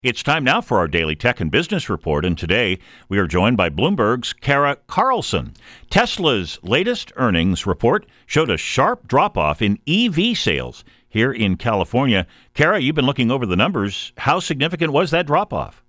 It's time now for our daily tech and business report, and today we are joined by Bloomberg's Kara Carlson. Tesla's latest earnings report showed a sharp drop-off in EV sales here in California. Kara, you've been looking over the numbers. How significant was that drop-off?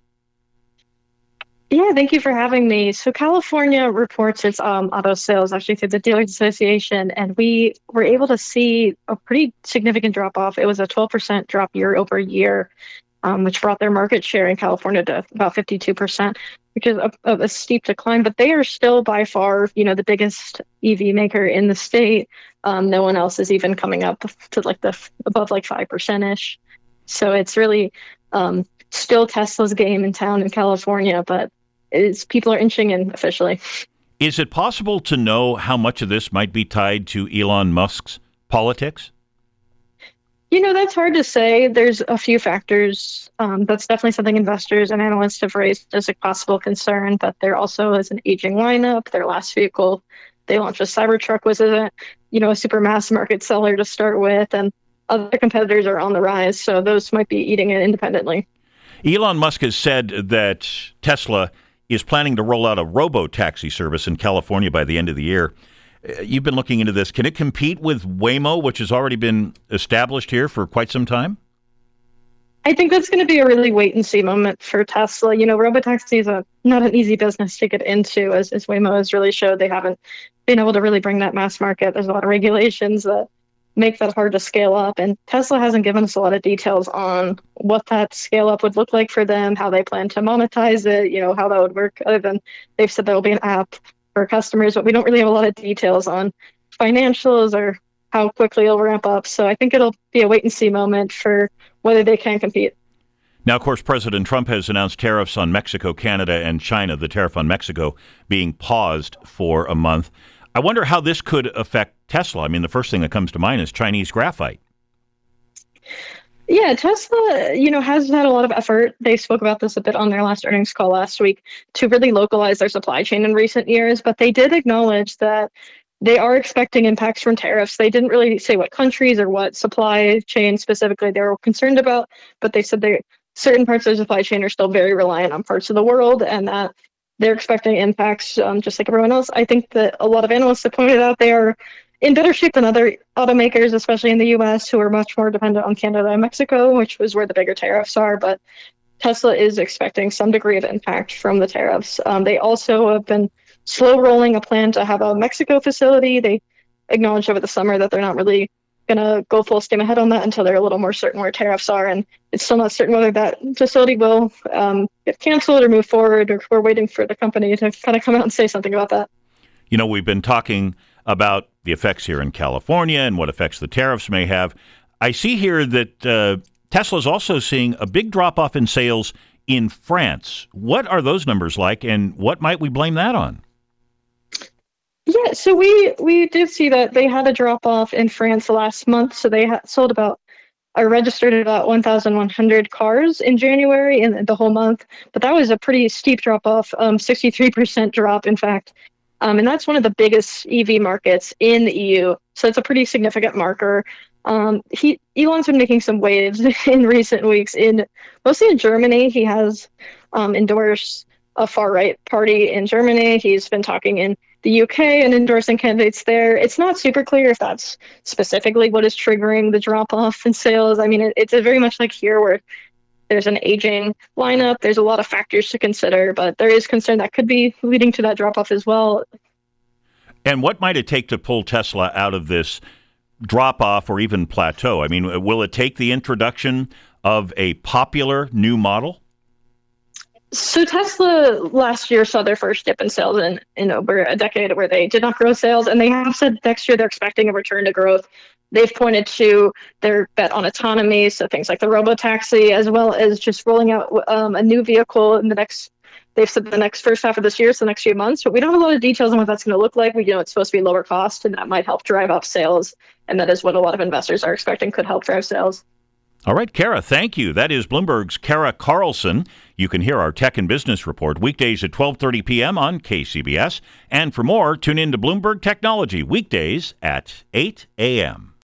Yeah, thank you for having me. So California reports its auto sales actually through the Dealers Association, and we were able to see a pretty significant drop-off. It was a 12% drop year over year, which brought their market share in California to about 52%, which is a steep decline. But they are still by far, the biggest EV maker in the state. No one else is even coming up to above 5%-ish. So it's really still Tesla's game in town in California, but people are inching in officially. Is it possible to know how much of this might be tied to Elon Musk's politics? That's hard to say. There's a few factors. That's definitely something investors and analysts have raised as a possible concern, but there also is an aging lineup. Their last vehicle they launched, a Cybertruck, was a super mass market seller to start with, and other competitors are on the rise, so those might be eating it independently. Elon Musk has said that Tesla is planning to roll out a robo-taxi service in California by the end of the year. You've been looking into this. Can it compete with Waymo, which has already been established here for quite some time? I think that's going to be a really wait-and-see moment for Tesla. Robotaxi is not an easy business to get into, as Waymo has really showed. They haven't been able to really bring that mass market. There's a lot of regulations that make that hard to scale up, and Tesla hasn't given us a lot of details on what that scale up would look like for them, how they plan to monetize it, how that would work, other than they've said there will be an app for customers, but we don't really have a lot of details on financials or how quickly it'll ramp up. So I think it'll be a wait and see moment for whether they can compete. Now, of course, President Trump has announced tariffs on Mexico, Canada, and China, the tariff on Mexico being paused for a month. I wonder how this could affect Tesla. I mean, the first thing that comes to mind is Chinese graphite. Yeah, Tesla, has had a lot of effort. They spoke about this a bit on their last earnings call last week to really localize their supply chain in recent years, but they did acknowledge that they are expecting impacts from tariffs. They didn't really say what countries or what supply chain specifically they were concerned about, but they said certain parts of the supply chain are still very reliant on parts of the world, and that they're expecting impacts just like everyone else. I think that a lot of analysts have pointed out they are in better shape than other automakers, especially in the U.S., who are much more dependent on Canada and Mexico, which was where the bigger tariffs are. But Tesla is expecting some degree of impact from the tariffs. They also have been slow rolling a plan to have a Mexico facility. They acknowledged over the summer that they're not really going to go full steam ahead on that until they're a little more certain where tariffs are. And it's still not certain whether that facility will get canceled or move forward, or we're waiting for the company to kind of come out and say something about that. We've been talking about the effects here in California and what effects the tariffs may have. I see here that Tesla is also seeing a big drop-off in sales in France. What are those numbers like, and what might we blame that on? Yeah, so we did see that they had a drop-off in France last month. So they sold registered about 1,100 cars in January in the whole month. But that was a pretty steep drop-off, 63% drop, in fact. And that's one of the biggest EV markets in the EU. So it's a pretty significant marker. Elon's been making some waves in recent weeks, mostly in Germany. He has endorsed a far-right party in Germany. He's been talking in the UK and endorsing candidates there. It's not super clear if that's specifically what is triggering the drop-off in sales. I mean, it's very much like here, where there's an aging lineup. There's a lot of factors to consider, but there is concern that could be leading to that drop-off as well. And what might it take to pull Tesla out of this drop-off or even plateau? I mean, will it take the introduction of a popular new model? So Tesla last year saw their first dip in sales in over a decade, where they did not grow sales, and they have said next year they're expecting a return to growth. They've pointed to their bet on autonomy, so things like the robotaxi, as well as just rolling out a new vehicle in they've said the next first half of this year, so the next few months, but we don't have a lot of details on what that's going to look like. We know it's supposed to be lower cost, and that might help drive up sales, and that is what a lot of investors are expecting could help drive sales. All right, Kara, thank you. That is Bloomberg's Kara Carlson. You can hear our Tech and Business Report weekdays at 12:30 p.m. on KCBS. And for more, tune in to Bloomberg Technology weekdays at 8 a.m.